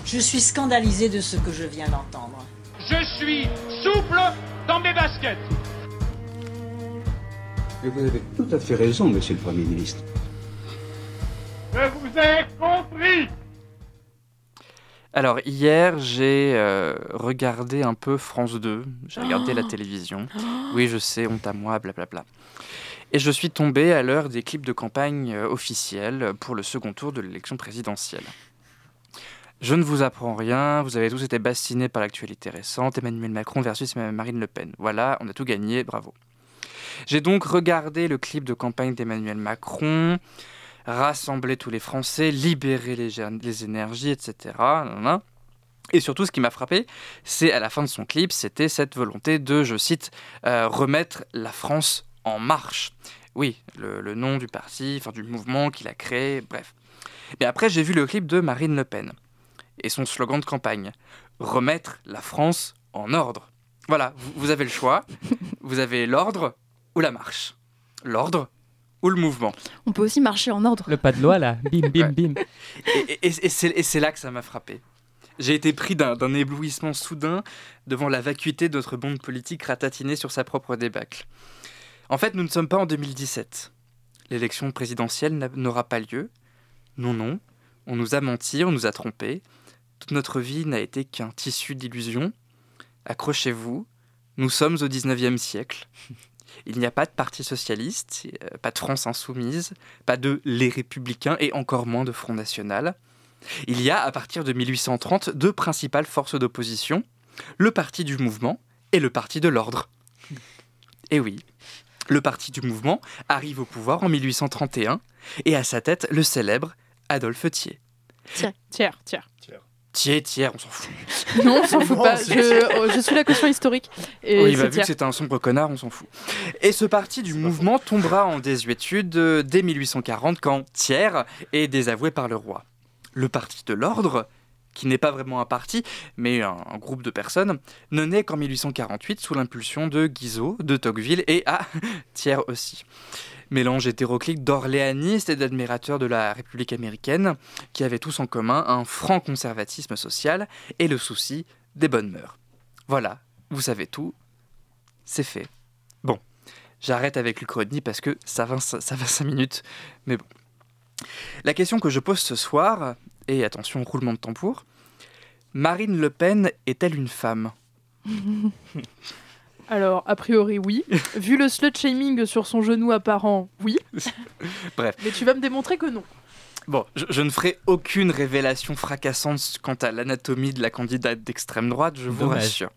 Je suis scandalisée de ce que je viens d'entendre. Je suis souple dans mes baskets. Et vous avez tout à fait raison, monsieur le Premier ministre. Je vous ai compris. Alors, hier, j'ai regardé un peu France 2. J'ai regardé la télévision. Oui, je sais, honte à moi, blablabla. Et je suis tombé à l'heure des clips de campagne officiels pour le second tour de l'élection présidentielle. Je ne vous apprends rien, vous avez tous été bastinés par l'actualité récente, Emmanuel Macron versus Marine Le Pen. Voilà, on a tout gagné, bravo. J'ai donc regardé le clip de campagne d'Emmanuel Macron, rassembler tous les Français, libérer les énergies, etc. Et surtout, ce qui m'a frappé, c'est à la fin de son clip, c'était cette volonté de, je cite, remettre la France en marche. Oui, le nom du parti, enfin du mouvement qu'il a créé, bref. Mais après, j'ai vu le clip de Marine Le Pen et son slogan de campagne, remettre la France en ordre. Voilà, vous avez le choix, vous avez l'ordre ou la marche. L'ordre ou le mouvement. On peut aussi marcher en ordre. Le pas de loi, là. Bim, bim, bim. Et c'est là que ça m'a frappé. J'ai été pris d'un éblouissement soudain devant la vacuité de notre monde politique ratatiné sur sa propre débâcle. En fait, nous ne sommes pas en 2017. L'élection présidentielle n'aura pas lieu. Non, on nous a menti, on nous a trompés. Toute notre vie n'a été qu'un tissu d'illusions. Accrochez-vous, nous sommes au 19e siècle. Il n'y a pas de parti socialiste, pas de France insoumise, pas de Les Républicains et encore moins de Front National. Il y a, à partir de 1830, deux principales forces d'opposition, le parti du mouvement et le parti de l'ordre. Et oui, le parti du mouvement arrive au pouvoir en 1831 et à sa tête le célèbre Adolphe Thiers. Thiers. Thiers, on s'en fout. Non, on s'en fout pas. Je suis la caution historique. Et oui, c'est vu que c'était un sombre connard, on s'en fout. Et ce parti du mouvement tombera en désuétude dès 1840 quand Thiers est désavoué par le roi. Le parti de l'ordre, qui n'est pas vraiment un parti, mais un groupe de personnes, ne naît qu'en 1848 sous l'impulsion de Guizot, de Tocqueville et Thiers aussi. Mélange hétéroclite d'orléanistes et d'admirateurs de la République américaine qui avaient tous en commun un franc conservatisme social et le souci des bonnes mœurs. Voilà, vous savez tout, c'est fait. Bon, j'arrête avec l'Uchronie parce que ça va 5 minutes, mais bon. La question que je pose ce soir, et attention, roulement de tambour, Marine Le Pen est-elle une femme ? Alors, a priori, oui. Vu le slut-shaming sur son genou apparent, oui. Bref. Mais tu vas me démontrer que non. Bon, je ne ferai aucune révélation fracassante quant à l'anatomie de la candidate d'extrême droite, je vous rassure.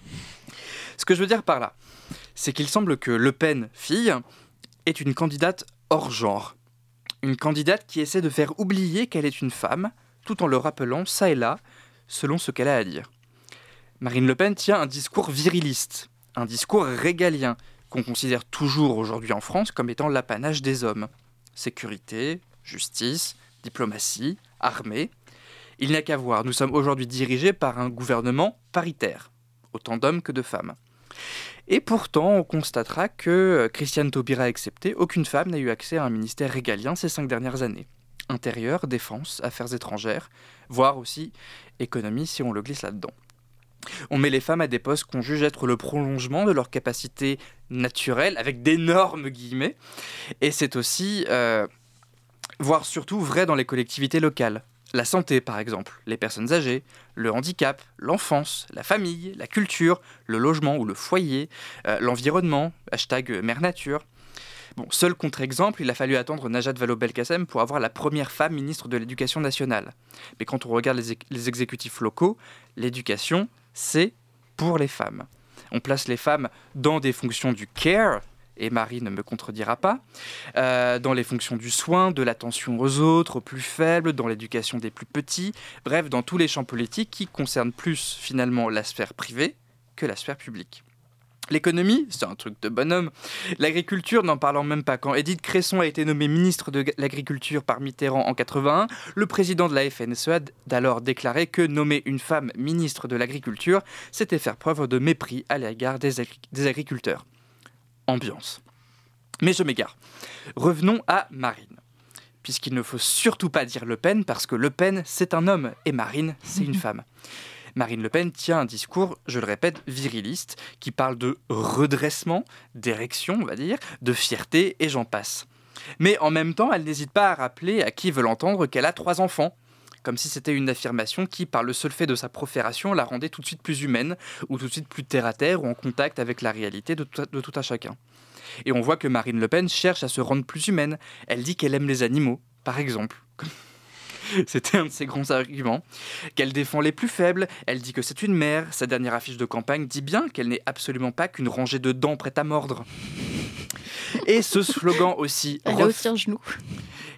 Ce que je veux dire par là, c'est qu'il semble que Le Pen, fille, est une candidate hors genre. Une candidate qui essaie de faire oublier qu'elle est une femme, tout en le rappelant, ça et là, selon ce qu'elle a à dire. Marine Le Pen tient un discours viriliste, un discours régalien, qu'on considère toujours aujourd'hui en France comme étant l'apanage des hommes. Sécurité, justice, diplomatie, armée. Il n'y a qu'à voir, nous sommes aujourd'hui dirigés par un gouvernement paritaire, autant d'hommes que de femmes. Et pourtant, on constatera que, Christiane Taubira exceptée, aucune femme n'a eu accès à un ministère régalien ces 5 dernières années. Intérieur, défense, affaires étrangères, voire aussi économie si on le glisse là-dedans. On met les femmes à des postes qu'on juge être le prolongement de leur capacité naturelle, avec d'énormes guillemets, et c'est aussi, voire surtout vrai dans les collectivités locales. La santé, par exemple, les personnes âgées, le handicap, l'enfance, la famille, la culture, le logement ou le foyer, l'environnement, #Mère Nature. Bon, seul contre-exemple, il a fallu attendre Najat Vallaud-Belkacem pour avoir la première femme ministre de l'Éducation nationale. Mais quand on regarde les exécutifs locaux, l'éducation, c'est pour les femmes. On place les femmes dans des fonctions du care, et Marie ne me contredira pas, dans les fonctions du soin, de l'attention aux autres, aux plus faibles, dans l'éducation des plus petits, bref, dans tous les champs politiques qui concernent plus finalement la sphère privée que la sphère publique. L'économie, c'est un truc de bonhomme. L'agriculture, n'en parlons même pas. Quand Édith Cresson a été nommée ministre de l'Agriculture par Mitterrand en 81, le président de la FNSEA a d'alors déclaré que nommer une femme ministre de l'Agriculture, c'était faire preuve de mépris à l'égard des agriculteurs. Ambiance. Mais je m'égare. Revenons à Marine. puisqu'il ne faut surtout pas dire Le Pen, parce que Le Pen, c'est un homme, et Marine, c'est une femme. Marine Le Pen tient un discours, je le répète, viriliste, qui parle de redressement, d'érection, on va dire, de fierté, et j'en passe. Mais en même temps, elle n'hésite pas à rappeler à qui veut l'entendre qu'elle a 3 enfants, comme si c'était une affirmation qui, par le seul fait de sa profération, la rendait tout de suite plus humaine, ou tout de suite plus terre-à-terre, ou en contact avec la réalité de tout à chacun. Et on voit que Marine Le Pen cherche à se rendre plus humaine. Elle dit qu'elle aime les animaux, par exemple. C'était un de ses grands arguments. Qu'elle défend les plus faibles, elle dit que c'est une mère. Sa dernière affiche de campagne dit bien qu'elle n'est absolument pas qu'une rangée de dents prête à mordre. Et ce slogan aussi... Elle a aussi un genou. Comment ?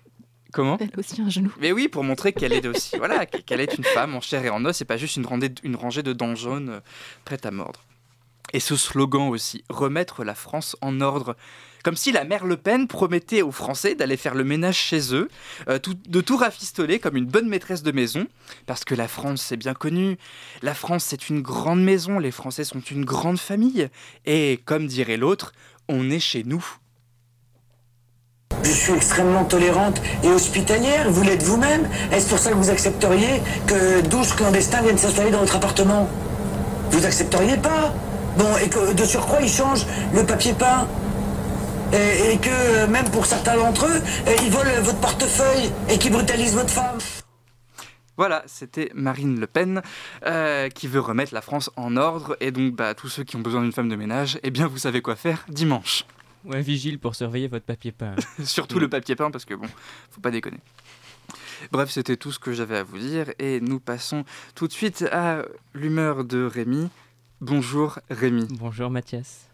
Elle a aussi un genou. Mais oui, pour montrer qu'elle est aussi, voilà, qu'elle est une femme en chair et en os, et pas juste une rangée de dents jaunes prêtes à mordre. Et ce slogan aussi, remettre la France en ordre. Comme si la mère Le Pen promettait aux Français d'aller faire le ménage chez eux, de tout rafistoler comme une bonne maîtresse de maison. Parce que la France, c'est bien connu. La France, c'est une grande maison. Les Français sont une grande famille. Et comme dirait l'autre, on est chez nous. Je suis extrêmement tolérante et hospitalière, vous l'êtes vous-même. Est-ce pour ça que vous accepteriez que 12 clandestins viennent s'installer dans votre appartement ? Vous accepteriez pas ? Bon, et que de surcroît, ils changent le papier peint. Et que même pour certains d'entre eux, ils volent votre portefeuille et qu'ils brutalisent votre femme. Voilà, c'était Marine Le Pen qui veut remettre la France en ordre. Et donc, tous ceux qui ont besoin d'une femme de ménage, eh bien, vous savez quoi faire dimanche. Ouais, vigile pour surveiller votre papier peint. Surtout le papier peint, parce que bon, faut pas déconner. Bref, c'était tout ce que j'avais à vous dire. Et nous passons tout de suite à l'humeur de Rémi. Bonjour Rémi. Bonjour Mathias.